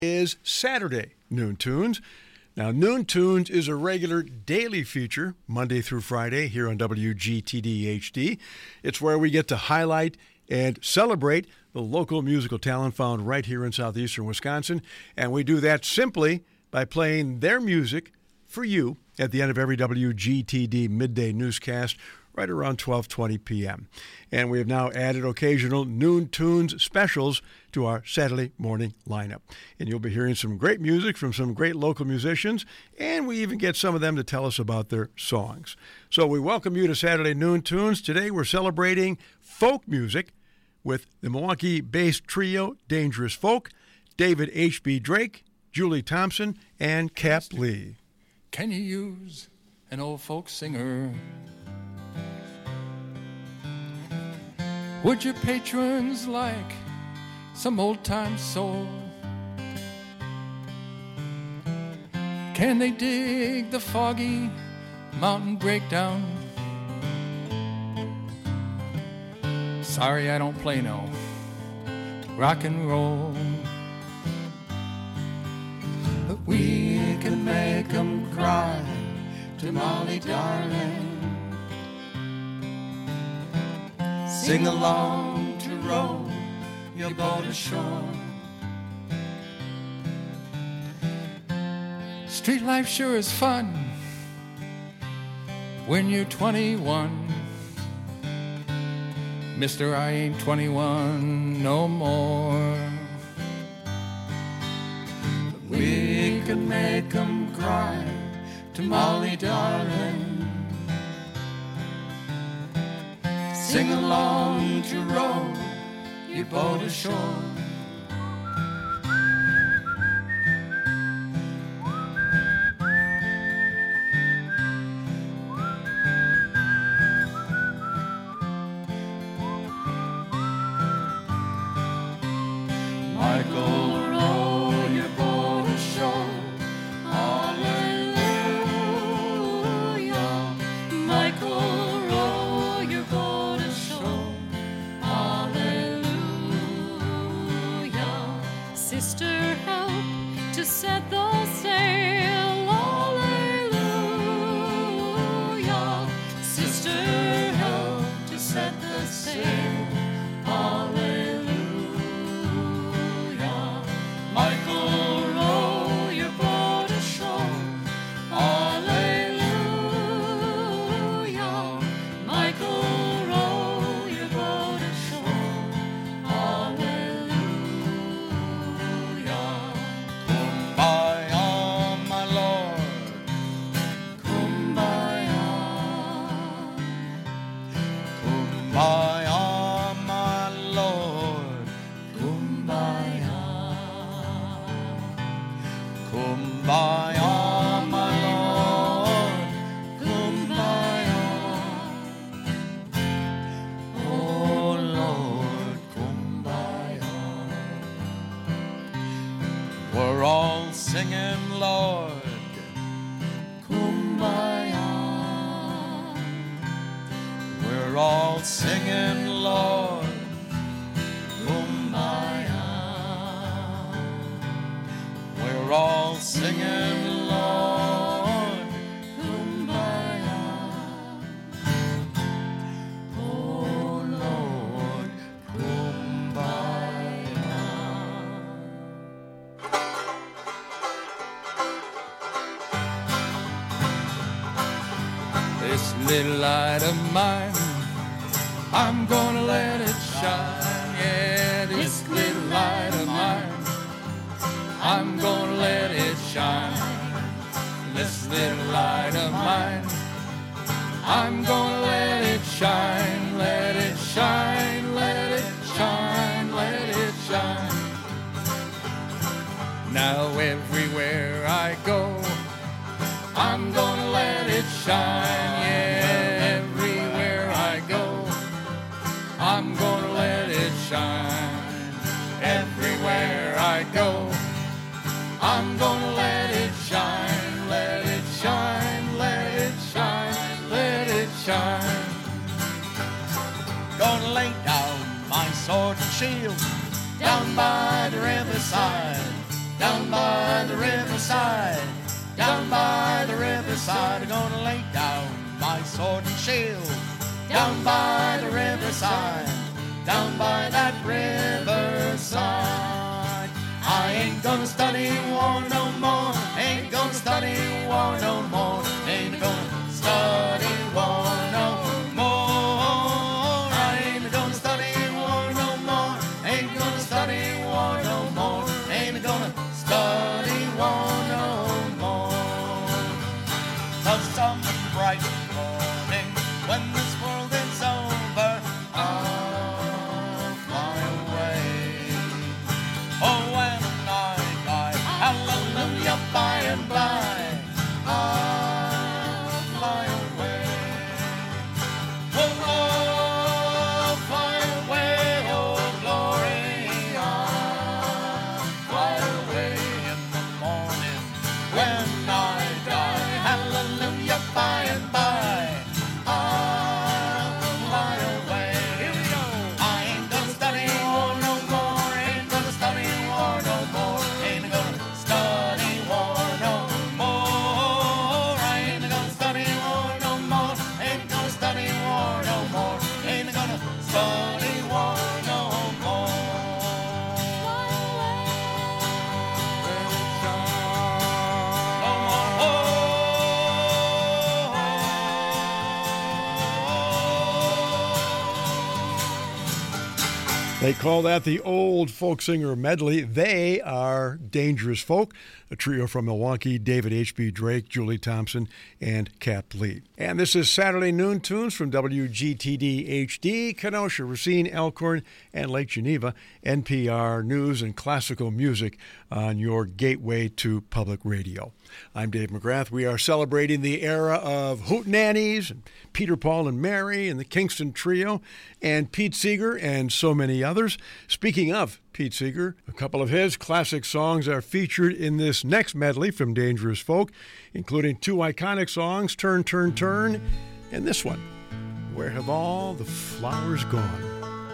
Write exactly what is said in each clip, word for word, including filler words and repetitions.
Is Saturday Noon Tunes. Now, Noon Tunes is a regular daily feature, Monday through Friday, here on W G T D H D. It's where we get to highlight and celebrate the local musical talent found right here in southeastern Wisconsin. And we do that simply by playing their music for you at the end of every W G T D midday newscast right around twelve twenty p.m. And we have now added occasional Noon Tunes specials to our Saturday morning lineup. And you'll be hearing some great music from some great local musicians, and we even get some of them to tell us about their songs. So we welcome you to Saturday Noon Tunes. Today we're celebrating folk music with the Milwaukee-based trio Dangerous Folk, David H B. Drake, Julie Thompson, and Cap Lee. Can you use an old folk singer? Would your patrons like some old-time soul? Can they dig the foggy mountain breakdown? Sorry, I don't play no rock and roll, but we can make them cry to Molly darling. Sing along to row your boat ashore. Street life sure is fun when you're twenty-one. Mister, I ain't twenty-one no more. But we can make 'em cry to Molly darling. Sing along to row your boat ashore. Michael, row your boat ashore. Hallelujah. Michael, sister, help to set the sail. Hallelujah. Sister, help to set the sail. Hallelujah. Michael, row your boat ashore. Hallelujah. Michael, row your boat ashore. Hallelujah. Kumbaya, my Lord, Kumbaya. Kumbaya, my Lord, Kumbaya. Oh Lord, Kumbaya. We're all singing, Lord, Kumbaya. We're all singing, Lord, Kumbaya. We're all singing, Lord, Kumbaya. Oh Lord, Kumbaya. This little light of mine, I'm gonna let it shine, yeah, this little light of mine. I'm gonna let it shine, this little light of mine. I'm gonna let it shine, let it shine, let it shine, let it shine. Now everywhere I go, I'm gonna let it shine, yeah, everywhere I go. I'm gonna let it shine everywhere I go. I'm gonna let it shine, let it shine, let it shine, let it shine. Gonna lay down my sword and shield down by the riverside, down by the riverside, down by the riverside, I'm gonna lay down my sword and shield. Down by the riverside, down by that riverside. I ain't gonna study war no more, ain't gonna study war no more, ain't gonna study war no more. I ain't gonna study war no more, ain't gonna study war no more, ain't gonna study war no more. 'Cause some bright morning when this world is over, I'll fly away. Oh, when I die, hallelujah, by and by, I'll fly away. Oh, I'll fly away, oh glory, I'll fly away in the morning when I die, hallelujah, by and by, I'll fly away. Here we go. I ain't gonna study war no more, ain't gonna study war no more, ain't gonna study war no more. I ain't gonna study war no more, ain't gonna study war no more, ain't gonna study war no more. No more. They call that the Old Folk Singer Medley. They are Dangerous Folk, a trio from Milwaukee, David H B. Drake, Julie Thompson, and Cap Lee. And this is Saturday Noon Tunes from W G T D H D, Kenosha, Racine, Elkhorn, and Lake Geneva, N P R News and classical music on your gateway to public radio. I'm Dave McGrath. We are celebrating the era of Hootenannies, and Peter, Paul, and Mary, and the Kingston Trio, and Pete Seeger, and so many others. Speaking of Pete Seeger, a couple of his classic songs are featured in this next medley from Dangerous Folk, including two iconic songs, Turn, Turn, Turn, and this one, Where Have All the Flowers Gone?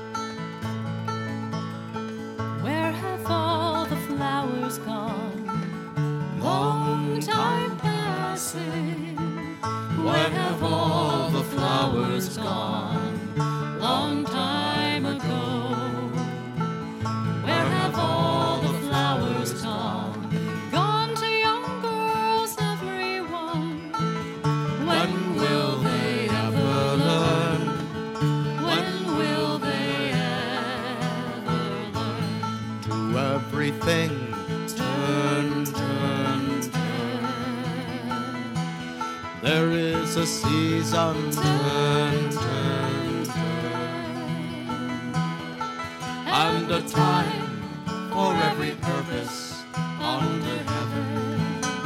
Where have all the flowers gone? Long time passing. Where have all the flowers gone? Long time ago. Where have all the flowers gone? Gone to young girls, everyone. When will they ever learn? When will they ever learn? To everything turn, turn, turn. There is a season, turn, turn, turn. And a time for every purpose under heaven.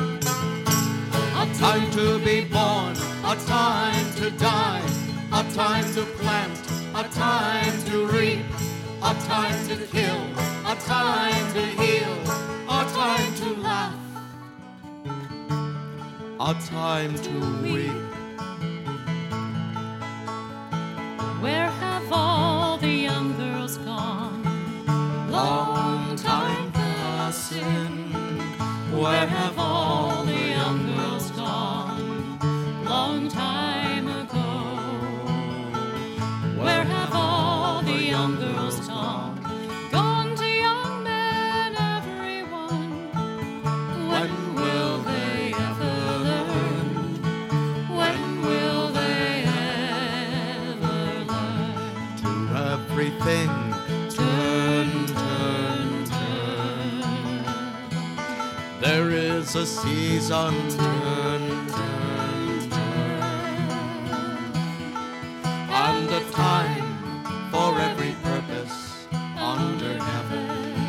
A time to be born, a time to die, a time to plant, a time to reap, a time to kill, a time to heal, a time to laugh, a time to weep. Where have all the young girls gone? Long time passing. Where have all the young girls gone? Long time ago. Where have all the young girls gone? Gone to young men, everyone. When will they ever learn? When will they ever learn? To everything turn, turn, turn. There is a season, turn, turn, turn. And a time for every purpose under heaven.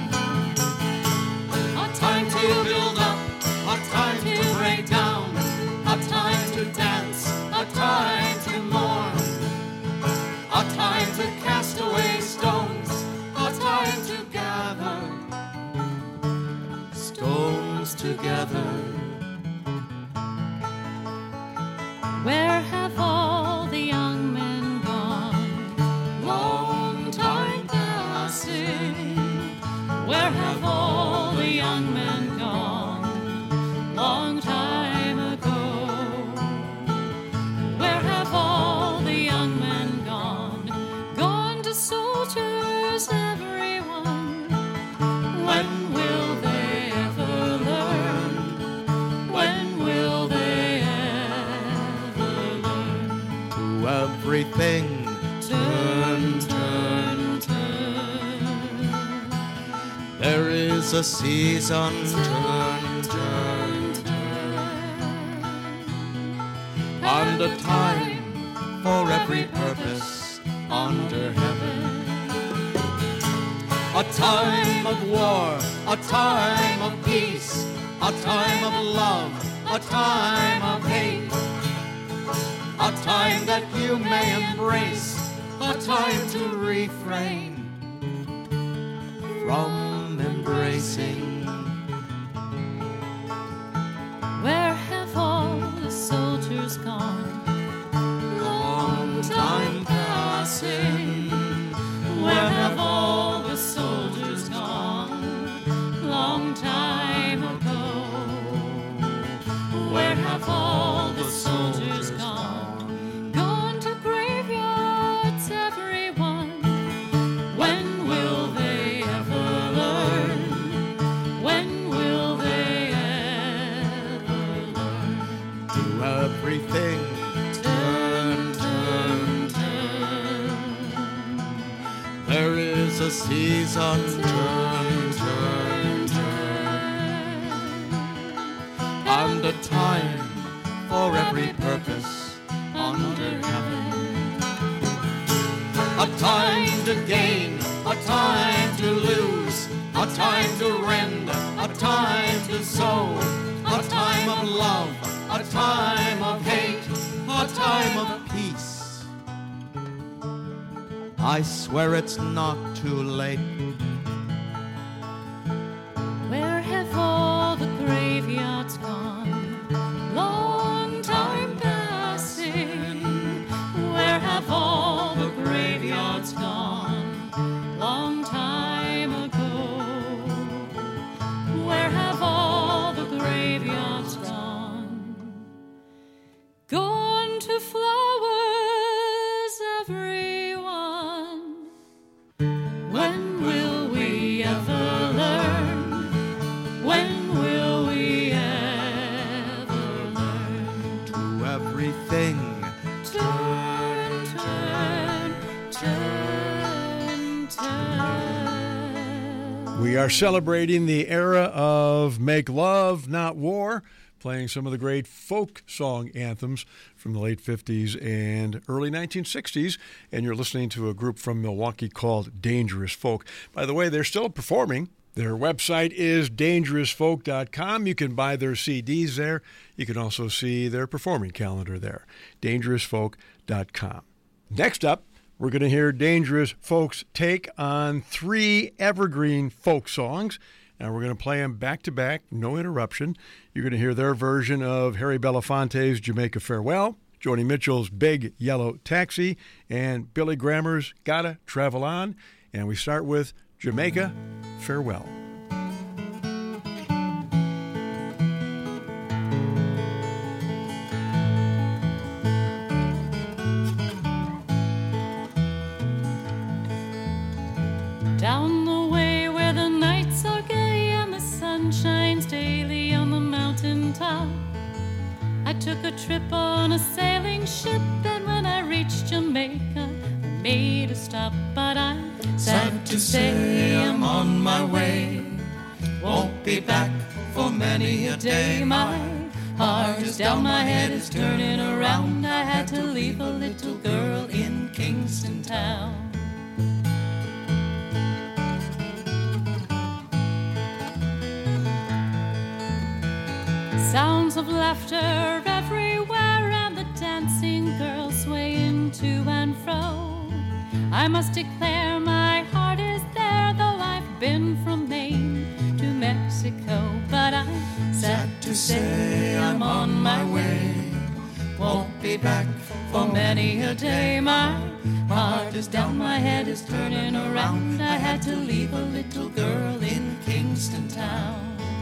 A Time to build up, a time to break down, a time to dance, a time to mourn, a time to cast away stones, a time to gather stones together. Where have all the young men gone? Long time passing. Where have all the young men gone? everything turn, turn, turn. There is a season, turn, turn, turn. And a time for every purpose under heaven. A time of war, a time of peace, a time of love, a time of hate. A time that you may embrace, a time to refrain from embracing. Where have all the soldiers gone? Long time passing. Where have all the soldiers gone? Long time ago. Where have all the soldiers gone? Gone to graveyards, everyone. When will they ever learn? When will they ever learn? Do everything turn, turn, turn. There is a season, turn, turn, turn. And a time for every purpose under heaven. A time to gain, a time to lose, a time to rend, a time to sow, a time of love, a time of hate, a time of peace. I swear it's not too late. Where have all the graveyards gone? Long time passing. Where have all the graveyards gone? Long time ago. Where have all the graveyards gone? Gone to flowers, everyone. When will we ever learn? When will we ever learn? To everything Turn, turn, turn, turn. We are celebrating the era of Make Love, Not War, playing some of the great folk song anthems from the late fifties and early nineteen sixties. And you're listening to a group from Milwaukee called Dangerous Folk. By the way, they're still performing. Their website is dangerous folk dot com. You can buy their C Ds there. You can also see their performing calendar there, dangerous folk dot com. Next up, we're going to hear Dangerous Folk's take on three evergreen folk songs, and we're going to play them back-to-back, no interruption. You're going to hear their version of Harry Belafonte's Jamaica Farewell, Joni Mitchell's Big Yellow Taxi, and Billy Graham's Gotta Travel On. And we start with Jamaica Farewell. Down the way where the nights are gay and the sun shines daily on the mountain top, I took a trip on a sailing ship, and when I reached Jamaica, I made a stop. But I'm sad to say I'm on my way. Won't be back for many a day. My heart is down, my head is turning around. I had to leave a little girl in Kingston town. Sounds of laughter everywhere, and the dancing girls swaying to and fro. I must declare my heart is there, though I've been from Maine to Mexico. But I'm sad to say I'm on my way. Won't be back for many a day. My heart is down, my head is turning around. I had to leave a little girl in Kingston town.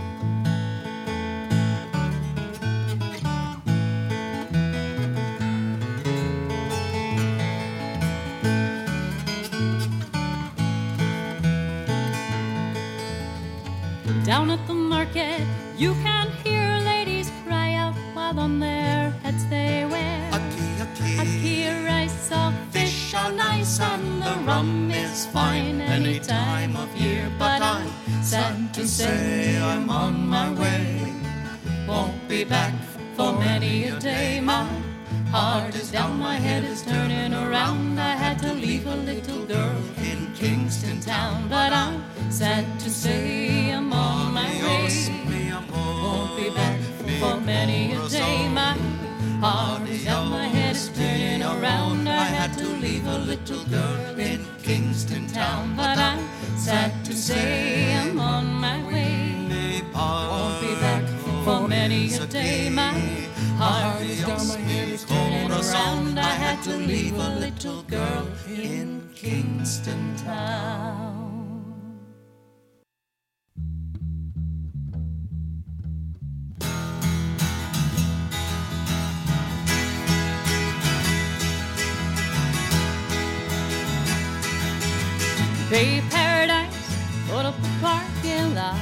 Down at the market, you can hear ladies cry out while on their heads they wear Aki, aki. ackee rice salt fish are nice and the rum is fine any time of year. But I'm sad to say I'm on my way. Won't be back for many a day. My heart is down, my head is turning around. I had to leave a little girl in Kingston town. But I'm sad to say I'm on my way. Won't be back for many a day. My heart is down, my head is turning around. I had to leave a little girl in Kingston town. But I'm sad to say I'm on my way. Won't be back for many a day. My heart is down, my head is turning around. I had to leave a little girl in Kingston town. Bay Paradise, put up a parking lot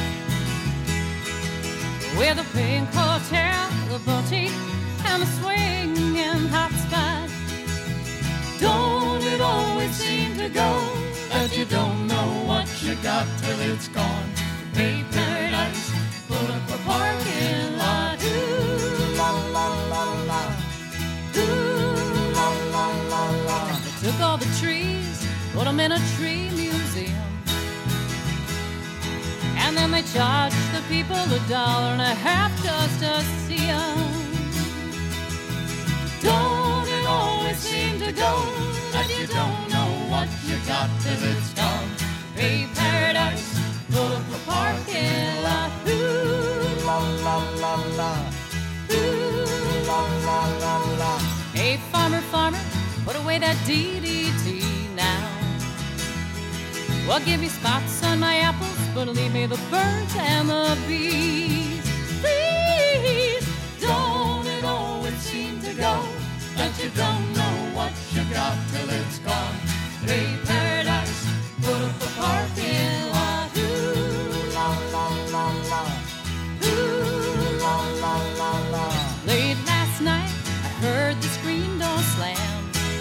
with a pink hotel, the boutique, and a swinging hot spot. Don't it always seem to go that you don't know what you got till it's gone? Bay Paradise, put up a parking lot. Ooh, la la la la. Ooh, la la la la. They took all the trees, put them in a tree museum, and then they charged the people a dollar and a half just to see them. Don't it always seem to go that you don't know what you got till it's gone? Bay Paradise, pull up a parking lot. Ooh, la la la la. Ooh, la la la la. Hey, farmer, farmer, put away that D D T now. Well, give me spots on my apples, but leave me the birds and the bees. Please, don't it always seem to go that you don't know what you got till it's gone? Bay Paradise, put up a parking lot. Ooh, la la la la. Ooh, la la la la. Late last night, I heard the screen door slam,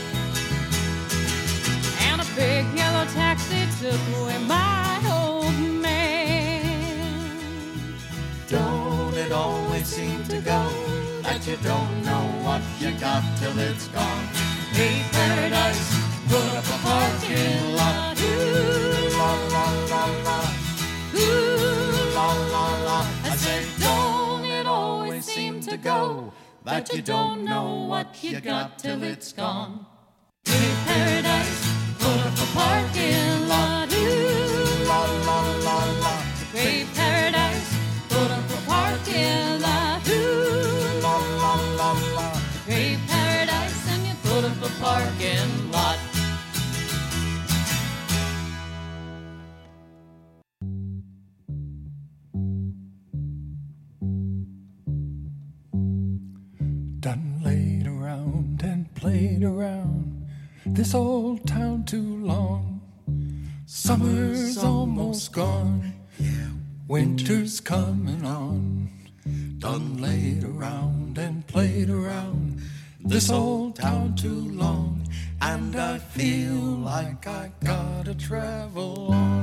and a big yellow taxi took away my old man. Don't it always seem to go that you don't know what you got till it's gone? Bay Paradise, put up a parking lot. Ooh, la la la la. Ooh, la la la. I said, don't it always seem to go that you don't know what you got till it's gone? Bay Paradise, put up a parking lot. Ooh, la la la la. Bay Paradise, put up a parking lot. Ooh, la la la la. Bay Paradise, and you put up a parking lot. Done laid around and played around this old town too long. Summer's almost gone, winter's coming on. Done laid around and played around this old town too long, and I feel like I gotta travel on.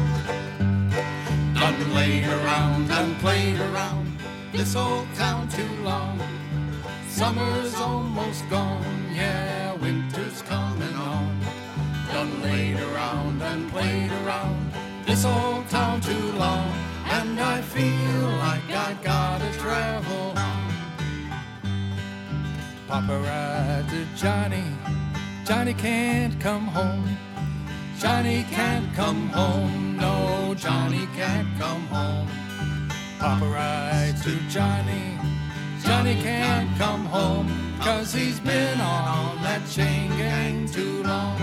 Done laid around and played around this old town too long. Summer's almost gone, yeah, winter's coming on. Done laid around and played around this old town too long, and I feel like I gotta travel on. Papa rides to Johnny, Johnny can't come home. Johnny can't come home, no, Johnny can't come home. Papa rides to Johnny, Johnny can't come home, 'cause he's been on that chain gang too long.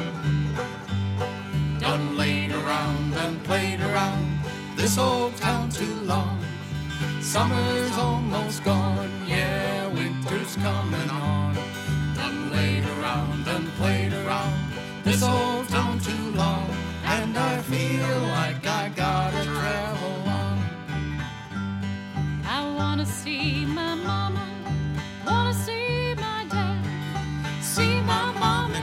Done laid around and played around this old town too long. Summer's almost gone, yeah, winter's coming on. Done laid around and played around this old town too long, and I feel like I gotta travel on. I wanna see my mama, wanna see my dad, see my mama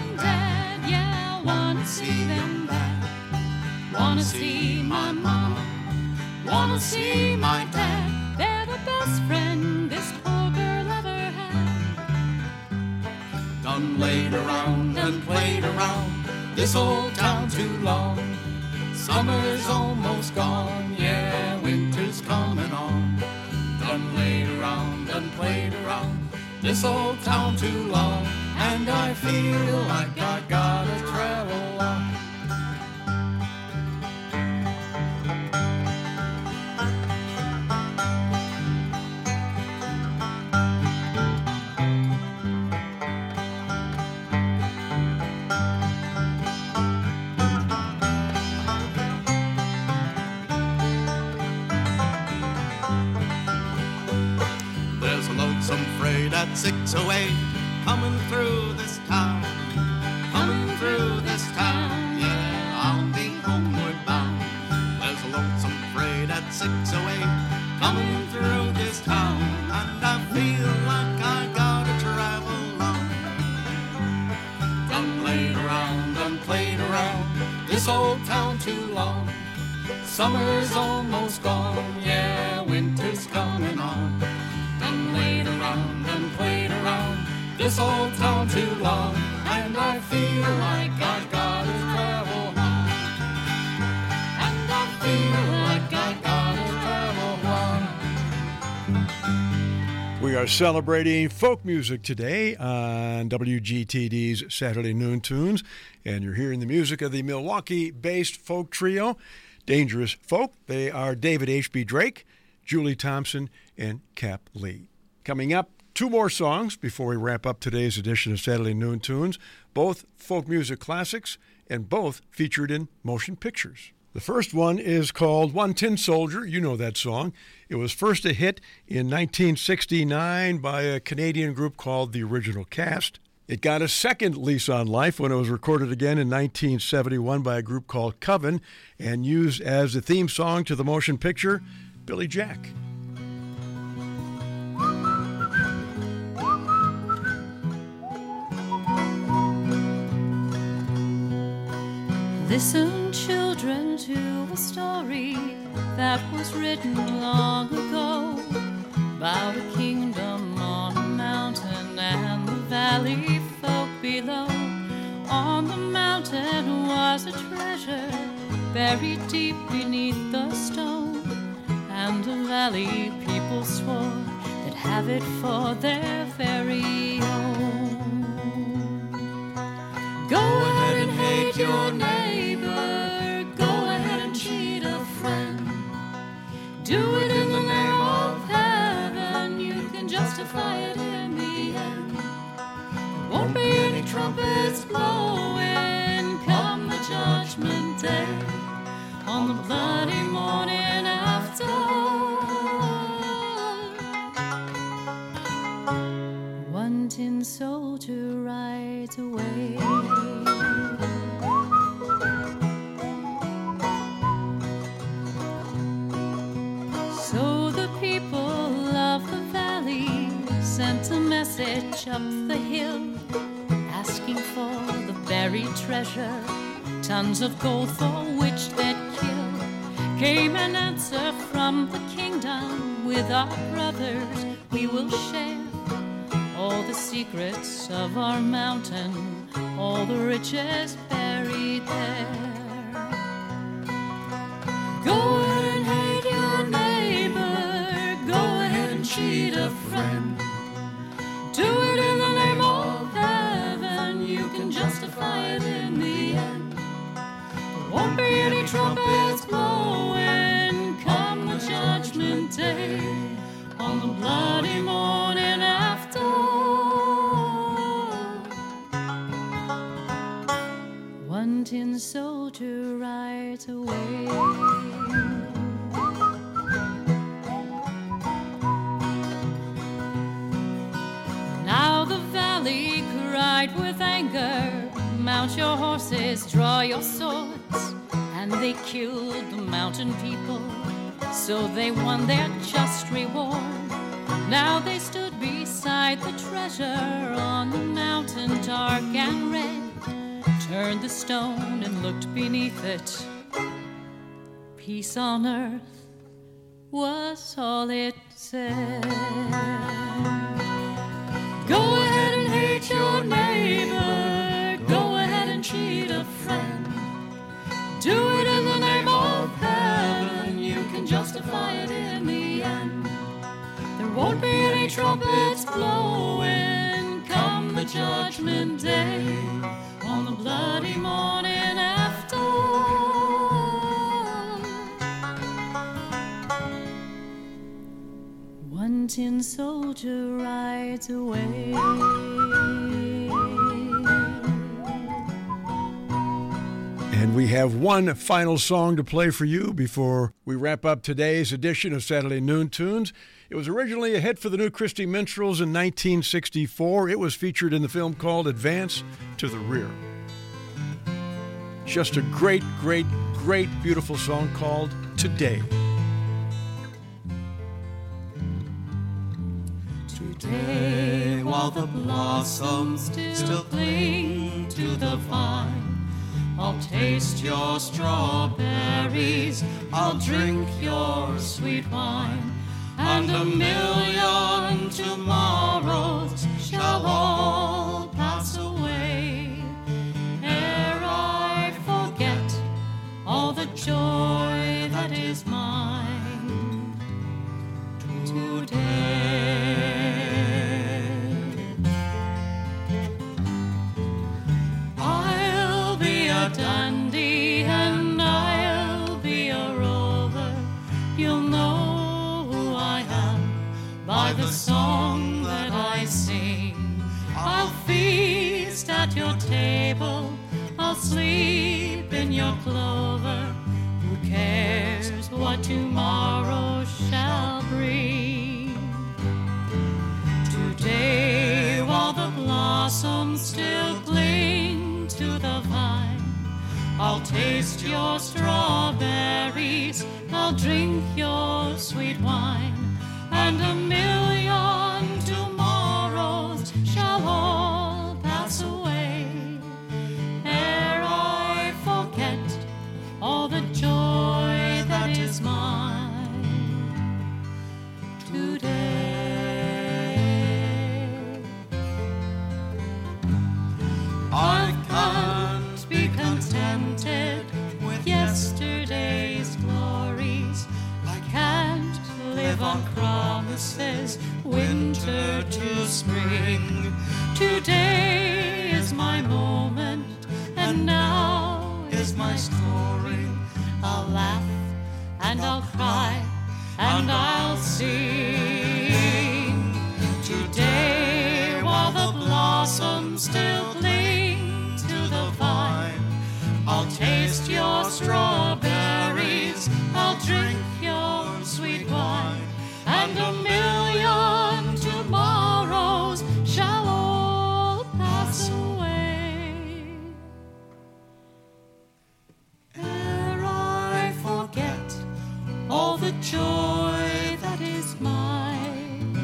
wanna see my dad. They're the best friend this poor girl ever had. Done laid around and played around this old town too long. Summer's almost gone, yeah, winter's coming on. Done laid around and played around this old town too long, and I feel like I gotta travel on. At six oh eight, coming through this town, coming through this town, yeah, I'll be homeward bound. There's a lonesome freight at six oh eight, coming through this town, and I feel like I gotta travel on. Done played around and played around this old town too long. Summer's almost gone, yeah, winter's coming on. Done laid around and played around this old town too long, and I feel like I gotta travel home. And I feel like I gotta travel home. We are celebrating folk music today on W G T D's Saturday Noon Tunes, and you're hearing the music of the Milwaukee-based folk trio, Dangerous Folk. They are David H B. Drake, Julie Thompson, and Cap Lee. Coming up, two more songs before we wrap up today's edition of Saturday Noon Tunes, both folk music classics and both featured in motion pictures. The first one is called One Tin Soldier. You know that song. It was first a hit in nineteen sixty-nine by a Canadian group called The Original Cast. It got a second lease on life when it was recorded again in nineteen seventy-one by a group called Coven and used as the theme song to the motion picture Billy Jack. Listen, children, to a story that was written long ago about a kingdom on a mountain and the valley folk below. On the mountain was a treasure buried deep beneath the stone, and the valley people swore they'd have it for their very own. Go ahead and hate your neighbor, go ahead and cheat a friend. Do it in the name of heaven, you can justify it in the end. There won't be any trumpets blowing come the judgment day, on the bloody morning after. One tin soldier rides away. So the people of the valley sent a message up the hill, asking for the buried treasure, tons of gold for which they'd kill. Came an answer from the kingdom, with our brothers we will share all the secrets of our mountain, all the riches buried there. Go ahead and hate your neighbor, go ahead and cheat a friend. Do it in the name of heaven, you can justify it in the end. There won't be any trumpets blowing come the judgment day, on the bloody morning after. One tin soldier rides away. Now the valley cried with anger, mount your horses, draw your swords. And they killed the mountain people, so they won their just reward. Now they stood beside the treasure on the mountain, dark and red, turned the stone and looked beneath it. Peace on earth, was all it said. Go ahead and hate your neighbor, go ahead and cheat a friend. Do it in the name of heaven, you can justify it in the end. There won't be any trumpets blowing come the judgment day, on the bloody morning after. One tin soldier rides away. And we have one final song to play for you before we wrap up today's edition of Saturday Noon Tunes. It was originally a hit for the New Christy Minstrels in nineteen sixty-four. It was featured in the film called Advance to the Rear. Just a great, great, great, beautiful song called Today. Today, while the blossoms still cling to the vine, I'll taste your strawberries, I'll drink your sweet wine, and a million tomorrows shall all pass away, ere I forget all the joy that is mine today. I'll be a dandy and I'll be a rover, you'll know who I am by the song that I sing. I'll feast at your table, I'll sleep in your clover. Who cares what tomorrow shall bring? Today, while the blossoms still cling to the vine, I'll taste your strawberries, I'll drink your sweet wine, and a million tomorrows shall all pass away, ere I forget all the joy that is mine today. I can't be contented with yesterday's glories. I can't live on promises, winter to spring. Today is my moment, and now is my story. I'll laugh and I'll cry and I'll sing. Today, while the blossoms still cling to the vine, I'll taste your strawberries, I'll drink your sweet wine, and a million tomorrows shall all pass away, ere I forget all the joy that is mine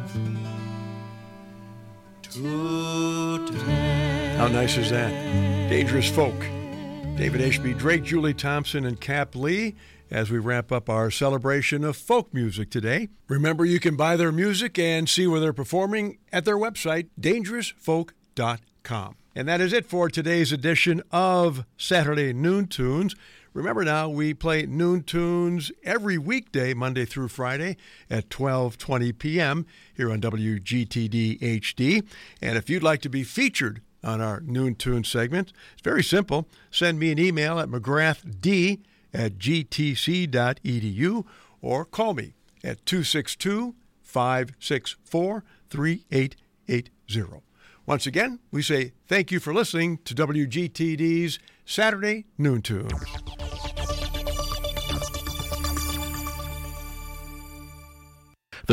today. How nice is that? Dangerous Folk. David Ashby, Drake, Julie Thompson, and Cap Lee as we wrap up our celebration of folk music today. Remember, you can buy their music and see where they're performing at their website, dangerous folk dot com. And that is it for today's edition of Saturday Noon Tunes. Remember now, we play Noon Tunes every weekday, Monday through Friday at twelve twenty p.m. here on W G T D H D. And if you'd like to be featured on our Noon Tunes segment, it's very simple. Send me an email at mcgrathed at g t c dot e d u or call me at two six two, five six four, three eight eight zero. Once again, we say thank you for listening to W G T D's Saturday Noon Tunes.